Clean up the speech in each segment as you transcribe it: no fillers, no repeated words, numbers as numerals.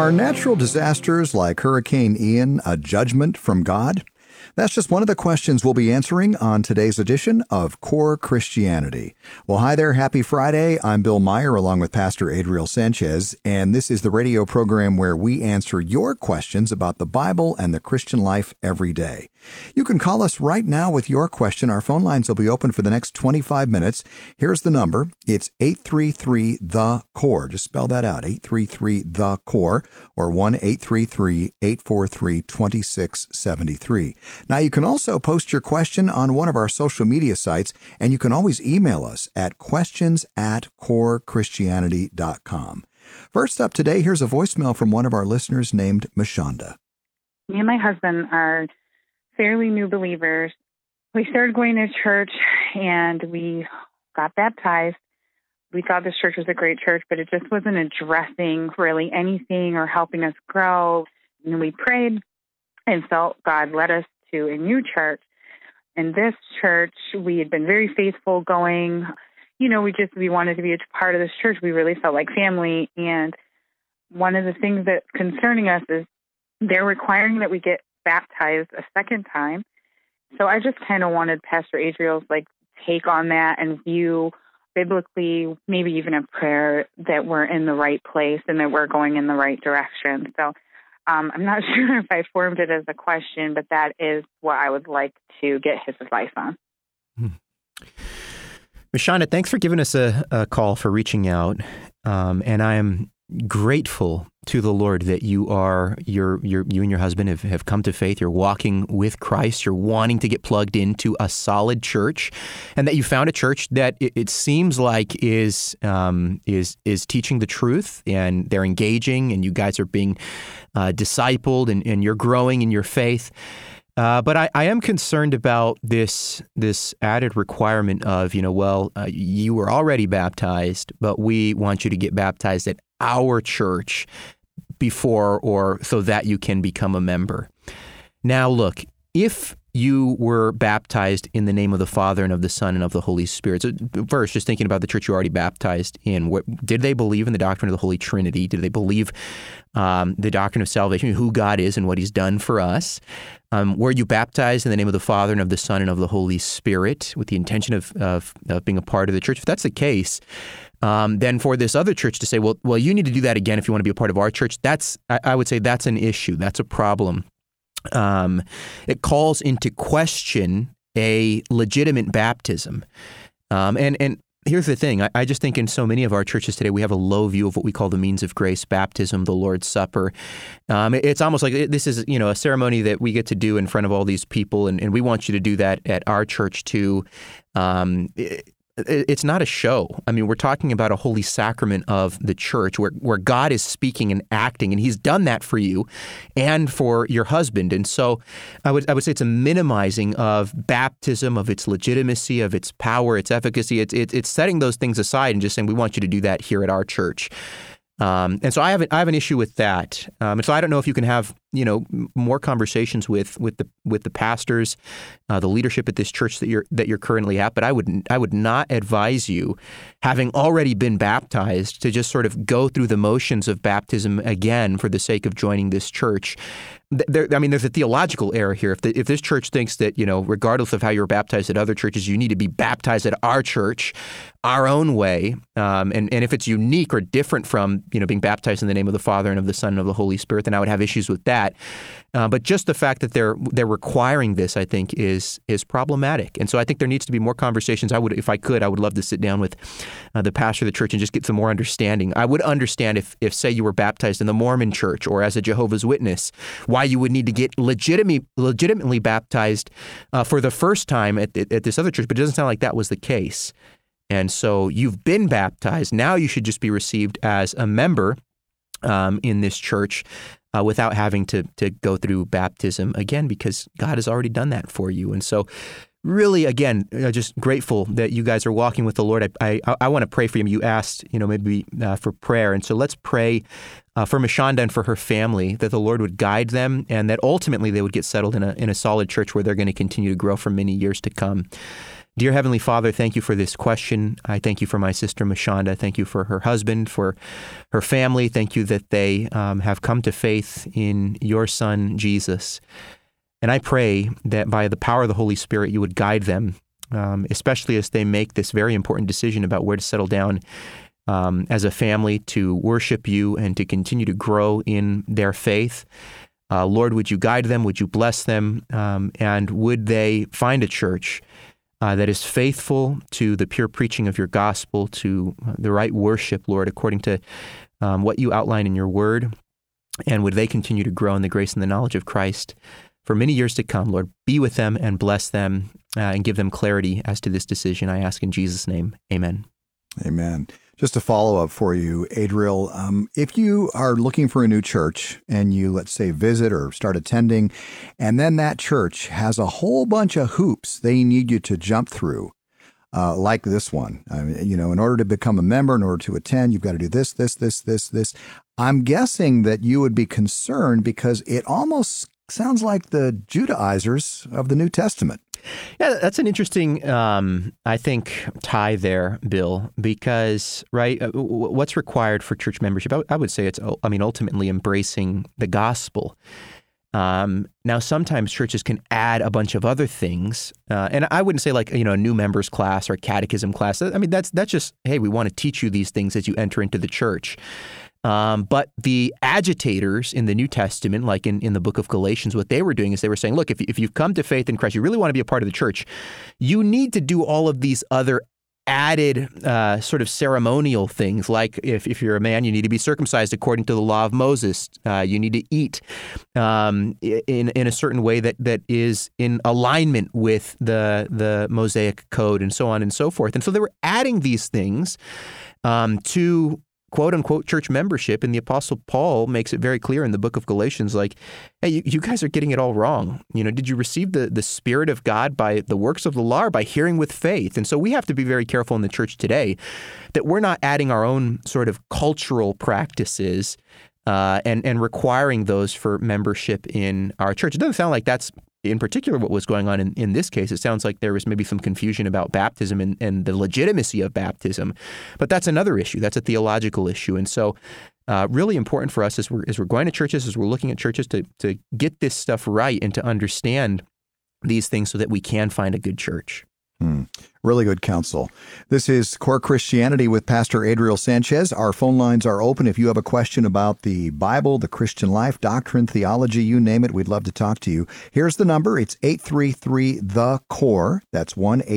Are natural disasters like Hurricane Ian a judgment from God? That's just one of the questions we'll be answering on today's edition of Core Christianity. Well, hi there. Happy Friday. I'm Bill Meyer along with Pastor Adriel Sanchez, and this is the radio program where we answer your questions about the Bible and the Christian life every day. You can call us right now with your question. Our phone lines will be open for the next 25 minutes. Here's the number. It's 833-THE-CORE. Just spell that out, 833-THE-CORE, or 1-833-843-2673. Now, you can also post your question on one of our social media sites, and you can always email us at questions@corechristianity.com. First up today, here's a voicemail from one of our listeners named Mashonda. Me and my husband are fairly new believers. We started going to church, and we got baptized. We thought this church was a great church, but it just wasn't addressing really anything or helping us grow. And we prayed and felt God led us to a new church. In this church, we had been very faithful going. You know, we wanted to be a part of this church. We really felt like family. And one of the things that's concerning us is they're requiring that we get baptized a second time. So I just kind of wanted Pastor Adriel's take on that and view biblically, maybe even a prayer, that we're in the right place and that we're going in the right direction. So I'm not sure if I formed it as a question, but that is what I would like to get his advice on. Mashonda, thanks for giving us a call, for reaching out. And I am grateful to the Lord that you and your husband have come to faith. You're walking with Christ. You're wanting to get plugged into a solid church, and that you found a church that it seems like is teaching the truth, and they're engaging, and you guys are being discipled, and you're growing in your faith. But I am concerned about this added requirement of, you were already baptized, but we want you to get baptized at our church before or so that you can become a member. Now, look, if you were baptized in the name of the Father and of the Son and of the Holy Spirit. So first, just thinking about the church you already baptized in, did they believe in the doctrine of the Holy Trinity? Did they believe the doctrine of salvation, who God is and what He's done for us? Were you baptized in the name of the Father and of the Son and of the Holy Spirit with the intention of being a part of the church? If that's the case, then for this other church to say, well, you need to do that again if you want to be a part of our church, I would say that's an issue. That's a problem. It calls into question a legitimate baptism. And here's the thing. I just think in so many of our churches today, we have a low view of what we call the means of grace, baptism, the Lord's Supper. It's almost like this is, a ceremony that we get to do in front of all these people, and we want you to do that at our church too. It's not a show. I mean, we're talking about a holy sacrament of the church where God is speaking and acting, and He's done that for you and for your husband. And so I would say it's a minimizing of baptism, of its legitimacy, of its power, its efficacy. It's setting those things aside and just saying, we want you to do that here at our church. And so I have an issue with that. And so I don't know if you can have more conversations with the pastors, the leadership at this church that you're currently at. But I would not advise you, having already been baptized, to just sort of go through the motions of baptism again for the sake of joining this church. There's a theological error here. If this church thinks that, regardless of how you were baptized at other churches, you need to be baptized at our church, our own way, and if it's unique or different from, being baptized in the name of the Father and of the Son and of the Holy Spirit, then I would have issues with that. But just the fact that they're requiring this, I think, is problematic. And so I think there needs to be more conversations. If I could, I would love to sit down with the pastor of the church and just get some more understanding. I would understand if say you were baptized in the Mormon church or as a Jehovah's Witness, why you would need to get legitimately baptized for the first time at this other church, but it doesn't sound like that was the case. And so you've been baptized. Now you should just be received as a member in this church without having to go through baptism again, because God has already done that for you. And so really, again, just grateful that you guys are walking with the Lord. I want to pray for you. You asked, maybe for prayer. And so let's pray for Mashonda and for her family, that the Lord would guide them and that ultimately they would get settled in a solid church where they're going to continue to grow for many years to come. Dear Heavenly Father, thank you for this question. I thank you for my sister Mashonda. Thank you for her husband, for her family. Thank you that they have come to faith in your Son, Jesus. And I pray that by the power of the Holy Spirit, you would guide them, especially as they make this very important decision about where to settle down as a family to worship you and to continue to grow in their faith. Lord, would you guide them? Would you bless them? And would they find a church that is faithful to the pure preaching of your gospel, to the right worship, Lord, according to what you outline in your word? And would they continue to grow in the grace and the knowledge of Christ for many years to come? Lord, be with them and bless them and give them clarity as to this decision. I ask in Jesus' name, amen. Amen. Just a follow-up for you, Adriel. If you are looking for a new church and you, let's say, visit or start attending, and then that church has a whole bunch of hoops they need you to jump through, like this one. In order to become a member, in order to attend, you've got to do this. I'm guessing that you would be concerned because it almost sounds like the Judaizers of the New Testament. Yeah, that's an interesting, I think, tie there, Bill, because, right, what's required for church membership? I would say it's, ultimately embracing the gospel. Now, sometimes churches can add a bunch of other things, and I wouldn't say like, a new members class or a catechism class. That's just, hey, we want to teach you these things as you enter into the church. But the agitators in the New Testament, like in the book of Galatians, what they were doing is they were saying, look, if you've come to faith in Christ, you really want to be a part of the church, you need to do all of these other added sort of ceremonial things. Like if you're a man, you need to be circumcised according to the law of Moses. You need to eat in a certain way that is in alignment with the Mosaic code and so on and so forth. And so they were adding these things to quote-unquote church membership, and the Apostle Paul makes it very clear in the book of Galatians, like, hey, you guys are getting it all wrong. Did you receive the Spirit of God by the works of the law or by hearing with faith? And so we have to be very careful in the church today that we're not adding our own sort of cultural practices and requiring those for membership in our church. It doesn't sound like that's in particular what was going on in this case. It sounds like there was maybe some confusion about baptism and the legitimacy of baptism. But that's another issue. That's a theological issue. And so really important for us as we're going to churches, as we're looking at churches, to get this stuff right and to understand these things so that we can find a good church. Really good counsel. This is Core Christianity with Pastor Adriel Sanchez. Our phone lines are open. If you have a question about the Bible, the Christian life, doctrine, theology, you name it, we'd love to talk to you. Here's the number. It's 833-THE-CORE. That's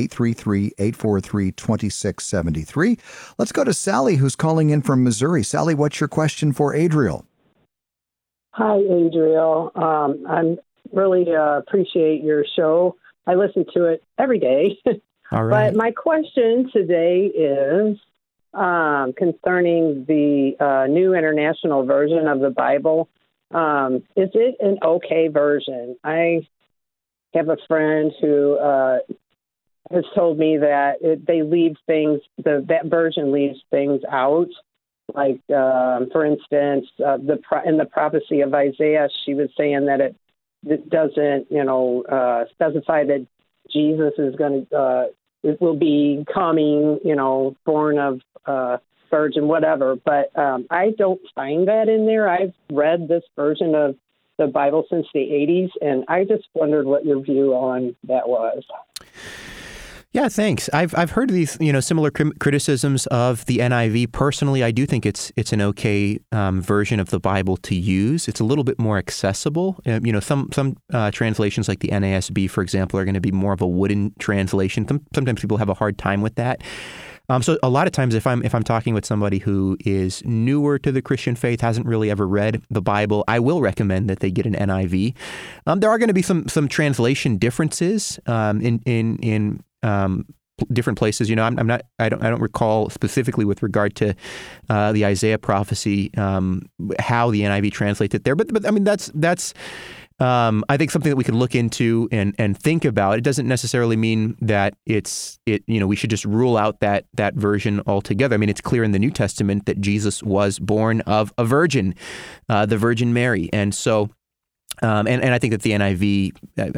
1-833-843-2673. Let's go to Sally, who's calling in from Missouri. Sally, what's your question for Adriel? Hi, Adriel. I really appreciate your show. I listen to it every day. All right. But my question today is concerning the New International Version of the Bible. Is it an okay version? I have a friend who has told me that they leave things, that version leaves things out. Like, for instance, in the prophecy of Isaiah, she was saying that it doesn't, specify that Jesus is going to, it will be coming, born of virgin, whatever. But I don't find that in there. I've read this version of the Bible since the 80s, and I just wondered what your view on that was. Yeah, thanks. I've heard these, similar criticisms of the NIV. Personally, I do think it's an okay version of the Bible to use. It's a little bit more accessible. Some translations like the NASB, for example, are going to be more of a wooden translation. Sometimes people have a hard time with that. So a lot of times, if I'm talking with somebody who is newer to the Christian faith, hasn't really ever read the Bible, I will recommend that they get an NIV. There are going to be some translation differences in different places. I don't recall specifically with regard to the Isaiah prophecy how the NIV translates it there. But I mean that's I think something that we could look into and think about. It doesn't necessarily mean that we should just rule out that version altogether. I mean, it's clear in the New Testament that Jesus was born of a virgin, the Virgin Mary, and so. And I think that the NIV,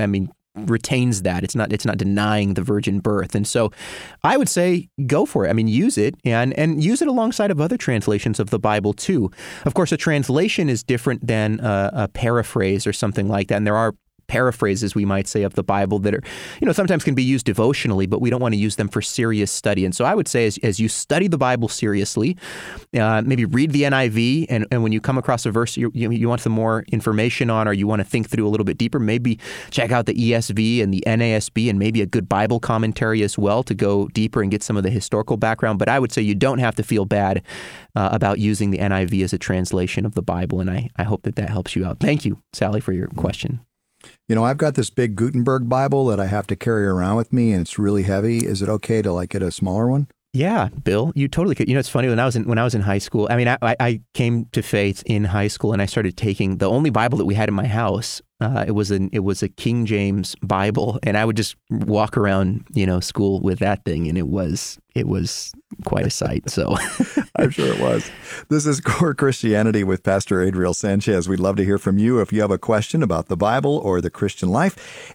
retains that. It's not denying the virgin birth. And so I would say go for it. I mean, use it and use it alongside of other translations of the Bible too. Of course, a translation is different than a paraphrase or something like that. And there are paraphrases, we might say, of the Bible that are, sometimes can be used devotionally, but we don't want to use them for serious study. And so I would say as you study the Bible seriously, maybe read the NIV, and when you come across a verse you want some more information on, or you want to think through a little bit deeper, maybe check out the ESV and the NASB and maybe a good Bible commentary as well to go deeper and get some of the historical background. But I would say you don't have to feel bad about using the NIV as a translation of the Bible, and I hope that helps you out. Thank you, Sally, for your question. I've got this big Gutenberg Bible that I have to carry around with me, and it's really heavy. Is it okay to get a smaller one? Yeah, Bill, you totally could. It's funny, when I was in high school, I mean, I came to faith in high school, and I started taking the only Bible that we had in my house. It was a King James Bible, and I would just walk around, school with that thing, and it was quite a sight. So I'm sure it was. This is Core Christianity with Pastor Adriel Sanchez. We'd love to hear from you if you have a question about the Bible or the Christian life.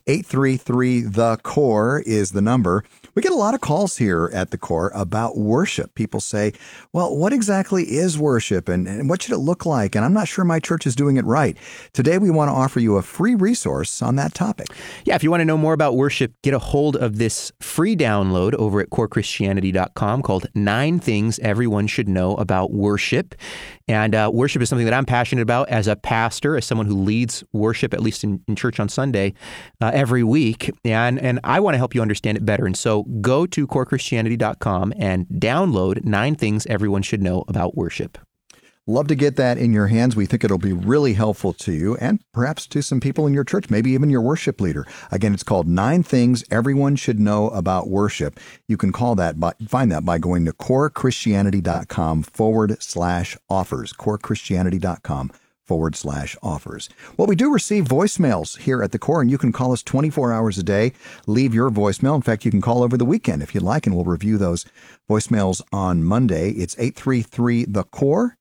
833-THE-CORE is the number. We get a lot of calls here at the Core about worship. People say, well, what exactly is worship and what should it look like? And I'm not sure my church is doing it right. Today, we want to offer you a free resource on that topic. Yeah, if you want to know more about worship, get a hold of this free download over at corechristianity.com called 9 Things Everyone Should Know About Worship. And worship is something that I'm passionate about as a pastor, as someone who leads worship, at least in church on Sunday, every week. And I want to help you understand it better. And so go to corechristianity.com and download 9 Things Everyone Should Know About Worship. Love to get that in your hands. We think it'll be really helpful to you and perhaps to some people in your church, maybe even your worship leader. Again, it's called 9 Things Everyone Should Know About Worship. You can find that by going to corechristianity.com/offers, corechristianity.com/offers. Well, we do receive voicemails here at the Core, and you can call us 24 hours a day. Leave your voicemail. In fact, you can call over the weekend if you'd like, and we'll review those voicemails on Monday. It's 833-THE-CORE,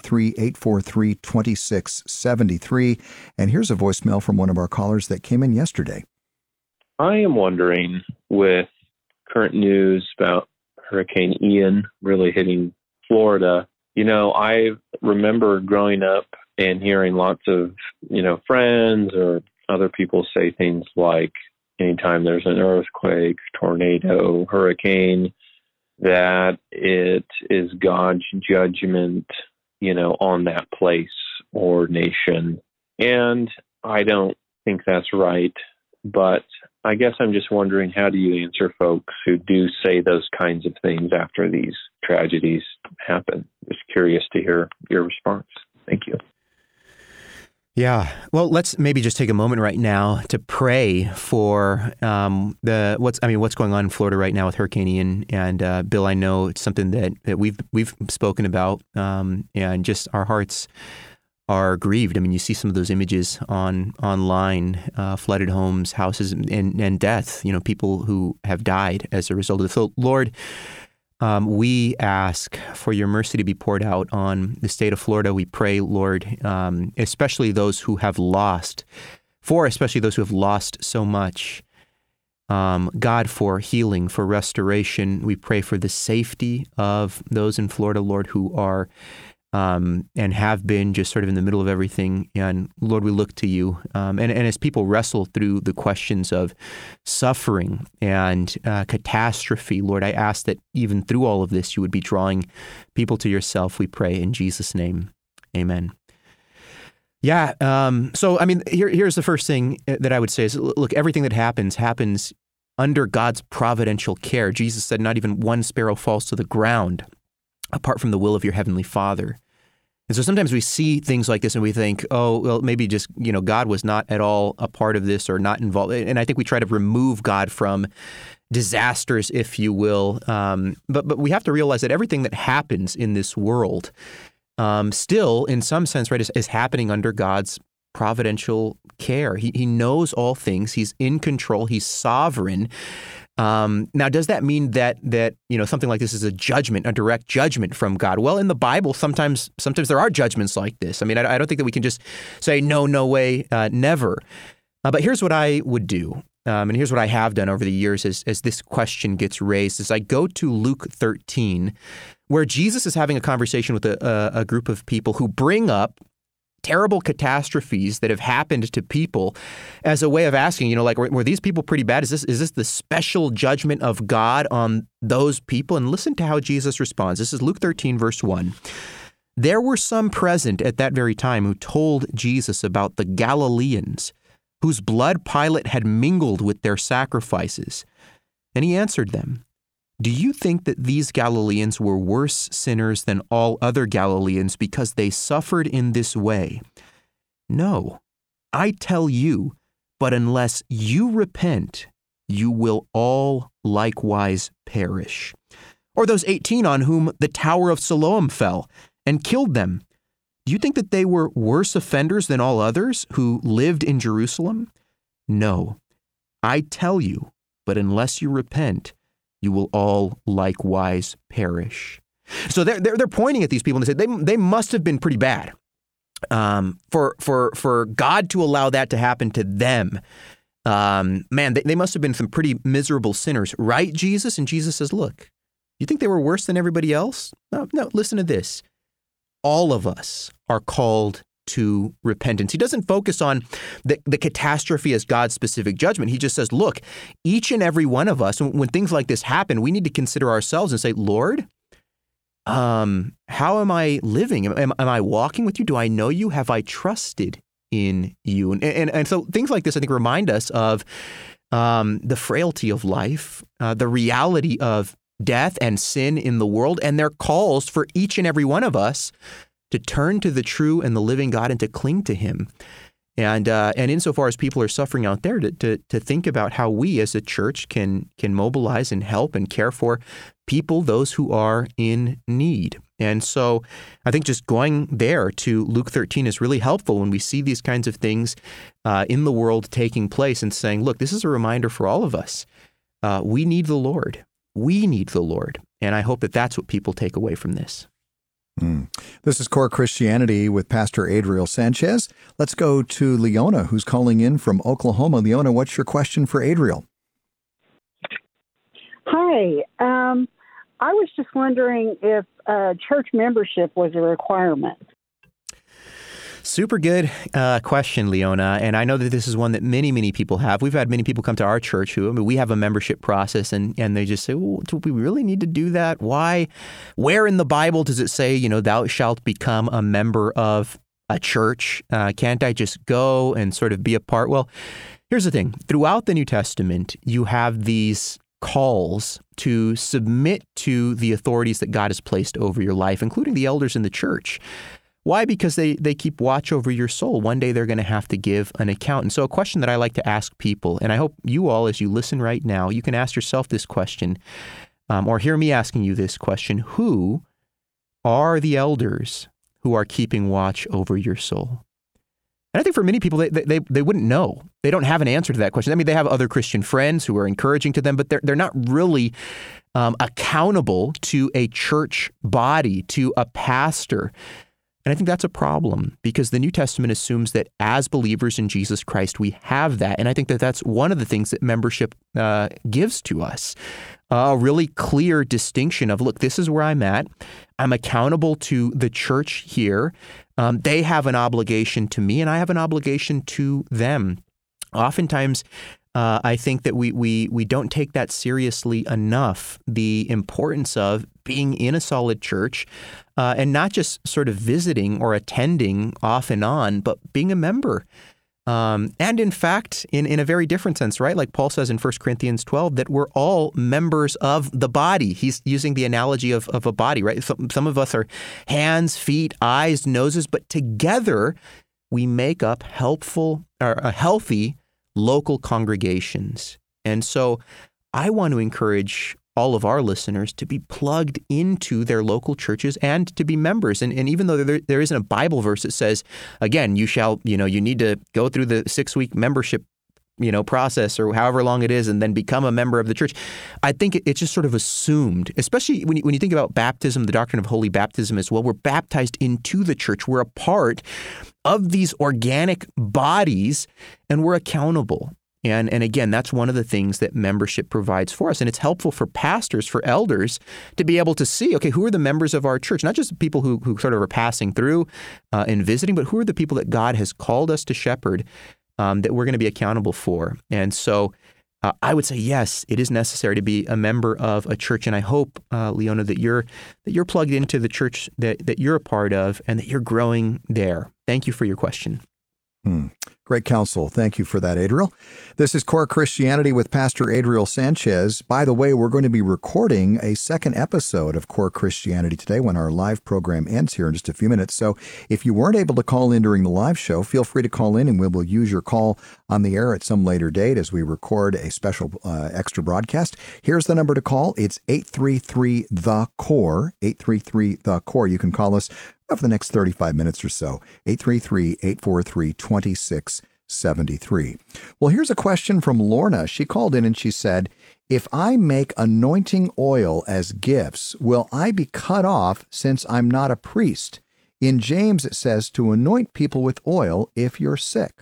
833-843-2673. And here's a voicemail from one of our callers that came in yesterday. I am wondering, with current news about Hurricane Ian really hitting Florida, I remember growing up and hearing lots of, friends or other people say things like, anytime there's an earthquake, tornado, hurricane, that it is God's judgment, on that place or nation. And I don't think that's right. But I guess I'm just wondering, how do you answer folks who do say those kinds of things after these tragedies happen? Just curious to hear your response. Thank you. Yeah. Well, let's maybe just take a moment right now to pray for what's going on in Florida right now with Hurricane Ian. And Bill, I know it's something that we've spoken about, and just our hearts are grieved. I mean, you see some of those images online, flooded homes, houses, and death. People who have died as a result of it. So, Lord, we ask for your mercy to be poured out on the state of Florida. We pray, Lord, especially those who have lost so much. God, for healing, for restoration. We pray for the safety of those in Florida, Lord, who are and have been just sort of in the middle of everything. And Lord, we look to you. And as people wrestle through the questions of suffering and catastrophe, Lord, I ask that even through all of this, you would be drawing people to yourself, we pray in Jesus' name. Amen. Yeah. So, I mean, here's the first thing that I would say is, look, everything that happens under God's providential care. Jesus said, not even one sparrow falls to the ground apart from the will of your heavenly Father. And so sometimes we see things like this and we think, oh, well, maybe just, God was not at all a part of this or not involved. And I think we try to remove God from disasters, if you will. But we have to realize that everything that happens in this world still, in some sense, right, is happening under God's providential care. He knows all things. He's in control. He's sovereign. Now, does that mean that something like this is a judgment, a direct judgment from God? Well, in the Bible, sometimes there are judgments like this. I mean, I don't think that we can just say, no way, never. But here's what I would do. and here's what I have done over the years as this question gets raised, is I go to Luke 13, where Jesus is having a conversation with a group of people who bring up terrible catastrophes that have happened to people as a way of asking, like, were these people pretty bad? Is this the special judgment of God on those people? And listen to how Jesus responds. This is Luke 13, verse 1. There were some present at that very time who told Jesus about the Galileans, whose blood Pilate had mingled with their sacrifices. And he answered them, "Do you think that these Galileans were worse sinners than all other Galileans because they suffered in this way? No, I tell you, but unless you repent, you will all likewise perish. Or those 18 on whom the Tower of Siloam fell and killed them. Do you think that they were worse offenders than all others who lived in Jerusalem? No, I tell you, but unless you repent, you will all likewise perish." So they're pointing at these people and they say they must have been pretty bad for God to allow that to happen to them. Man, they must have been some pretty miserable sinners, right, Jesus? And Jesus says, look, you think they were worse than everybody else? No, listen to this. All of us are called to repentance. He doesn't focus on the catastrophe as God's specific judgment. He just says, look, each and every one of us, when things like this happen, we need to consider ourselves and say, Lord, how am I living? Am I walking with you? Do I know you? Have I trusted in you? And so things like this, I think, remind us of the frailty of life, the reality of death and sin in the world, and their calls for each and every one of us to turn to the true and the living God and to cling to him. And insofar as people are suffering out there, to think about how we as a church can mobilize and help and care for people, those who are in need. And so I think just going there to Luke 13 is really helpful when we see these kinds of things in the world taking place and saying, look, this is a reminder for all of us. We need the Lord. We need the Lord. And I hope that that's what people take away from this. This is Core Christianity with Pastor Adriel Sanchez. Let's go to Leona, who's calling in from Oklahoma. Leona, what's your question for Adriel? Hi. I was just wondering if church membership was a requirement. Super good question, Leona. And I know that this is one that many, many people have. We've had many people come to our church we have a membership process and they just say, well, do we really need to do that? Why? Where in the Bible does it say, thou shalt become a member of a church? Can't I just go and sort of be a part? Well, here's the thing. Throughout the New Testament, you have these calls to submit to the authorities that God has placed over your life, including the elders in the church. Why? Because they keep watch over your soul. One day they're going to have to give an account. And so a question that I like to ask people, and I hope you all, as you listen right now, you can ask yourself this question, or hear me asking you this question. Who are the elders who are keeping watch over your soul? And I think for many people, they wouldn't know. They don't have an answer to that question. I mean, they have other Christian friends who are encouraging to them, but they're not really accountable to a church body, to a pastor. And I think that's a problem because the New Testament assumes that as believers in Jesus Christ, we have that. And I think that that's one of the things that membership gives to us, a really clear distinction of, look, this is where I'm at. I'm accountable to the church here. They have an obligation to me and I have an obligation to them. Oftentimes, I think that we don't take that seriously enough, the importance of being in a solid church and not just sort of visiting or attending off and on, but being a member. And in fact, in a very different sense, right? Like Paul says in 1 Corinthians 12, that we're all members of the body. He's using the analogy of a body, right? Some of us are hands, feet, eyes, noses, but together we make up healthy local congregations. And so I want to encourage all of our listeners to be plugged into their local churches and to be members. And even though there isn't a Bible verse that says, again, you need to go through the 6-week membership, process or however long it is and then become a member of the church. I think it's just sort of assumed, especially when you think about baptism, the doctrine of holy baptism as well. We're baptized into the church. We're a part of these organic bodies and we're accountable. And again, that's one of the things that membership provides for us. And it's helpful for pastors, for elders, to be able to see, okay, who are the members of our church? Not just people who sort of are passing through and visiting, but who are the people that God has called us to shepherd that we're going to be accountable for. And so I would say, yes, it is necessary to be a member of a church. And I hope, Leona, that you're plugged into the church that you're a part of and that you're growing there. Thank you for your question. Great counsel. Thank you for that, Adriel. This is Core Christianity with Pastor Adriel Sanchez. By the way, we're going to be recording a second episode of Core Christianity today when our live program ends here in just a few minutes. So if you weren't able to call in during the live show, feel free to call in and we will use your call on the air at some later date as we record a special extra broadcast. Here's the number to call. It's 833-THE-CORE, 833-THE-CORE. You can call us for the next 35 minutes or so, 833-843-2673. Well, here's a question from Lorna. She called in and she said, if I make anointing oil as gifts, will I be cut off since I'm not a priest? In James, it says to anoint people with oil if you're sick.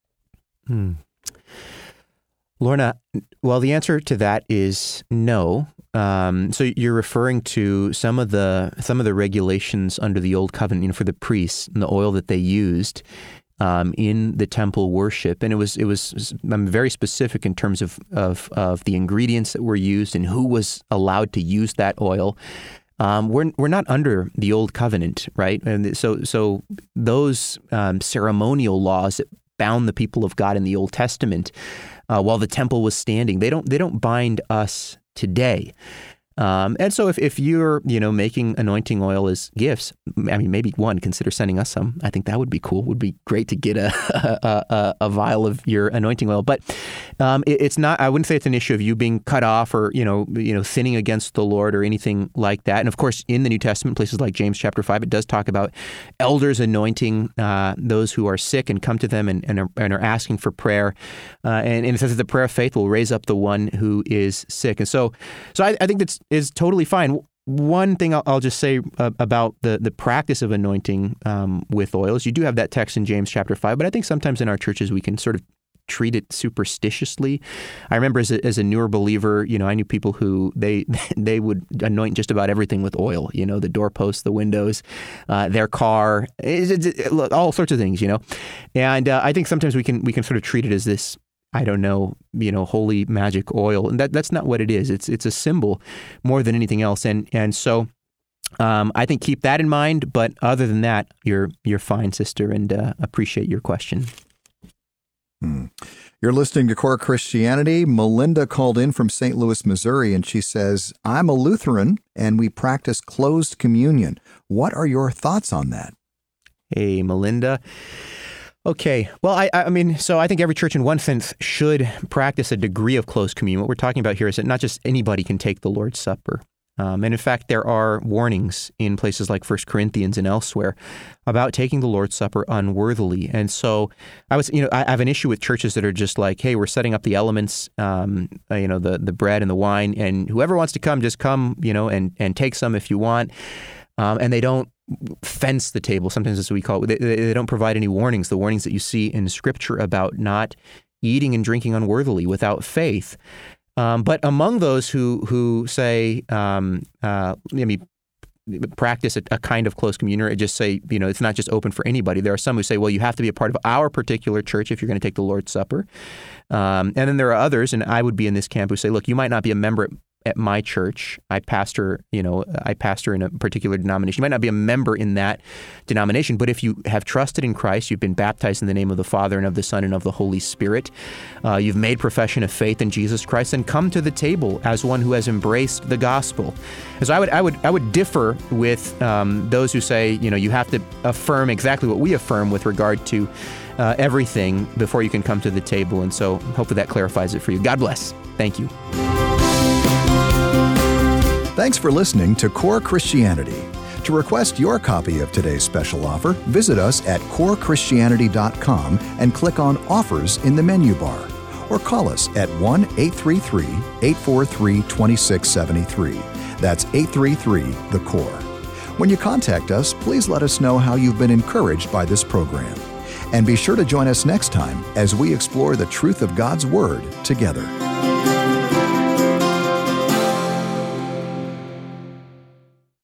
Lorna, well, the answer to that is no. So you're referring to some of the regulations under the Old Covenant, for the priests and the oil that they used in the temple worship, and it was very specific in terms of the ingredients that were used and who was allowed to use that oil. We're not under the Old Covenant, right? And so those ceremonial laws that bound the people of God in the Old Testament while the temple was standing, they don't bind us today. And so if you're, making anointing oil as gifts, I mean, maybe consider sending us some. I think that would be cool. It would be great to get a vial of your anointing oil. But it's not, I wouldn't say it's an issue of you being cut off or, sinning against the Lord or anything like that. And of course, in the New Testament, places like James chapter 5, it does talk about elders anointing those who are sick and come to them and are asking for prayer. And it says that the prayer of faith will raise up the one who is sick. And so I think that's is totally fine. One thing I'll just say about the practice of anointing with oils, you do have that text in James chapter 5, but I think sometimes in our churches we can sort of treat it superstitiously. I remember as a newer believer, I knew people who they would anoint just about everything with oil, the doorposts, the windows, their car, all sorts of things, And I think sometimes we can sort of treat it as this, I don't know, holy magic oil. And that's not what it is. It's a symbol more than anything else. And so I think keep that in mind. But other than that, you're fine, sister, and appreciate your question. You're listening to Core Christianity. Melinda called in from St. Louis, Missouri, and she says, I'm a Lutheran and we practice closed communion. What are your thoughts on that? Hey, Melinda. Okay. Well, I mean, so I think every church in one sense should practice a degree of close communion. What we're talking about here is that not just anybody can take the Lord's Supper. And in fact, there are warnings in places like 1 Corinthians and elsewhere about taking the Lord's Supper unworthily. And so I have an issue with churches that are just like, hey, we're setting up the elements, the bread and the wine, and whoever wants to come, just come, and take some if you want. And they don't fence the table. Sometimes that's what we call it. They don't provide any warnings, the warnings that you see in Scripture about not eating and drinking unworthily without faith. But among those who say, practice a kind of close communion, or just say, it's not just open for anybody. There are some who say, well, you have to be a part of our particular church if you're going to take the Lord's Supper. And then there are others, and I would be in this camp, who say, look, you might not be a member at my church. I pastor in a particular denomination. You might not be a member in that denomination, but if you have trusted in Christ, you've been baptized in the name of the Father and of the Son and of the Holy Spirit, you've made profession of faith in Jesus Christ, and come to the table as one who has embraced the gospel. And so I would differ with those who say, you have to affirm exactly what we affirm with regard to everything before you can come to the table. And so hopefully that clarifies it for you. God bless. Thank you. Thanks for listening to Core Christianity. To request your copy of today's special offer, visit us at corechristianity.com and click on Offers in the menu bar. Or call us at 1-833-843-2673. That's 833-THE-CORE. When you contact us, please let us know how you've been encouraged by this program. And be sure to join us next time as we explore the truth of God's Word together.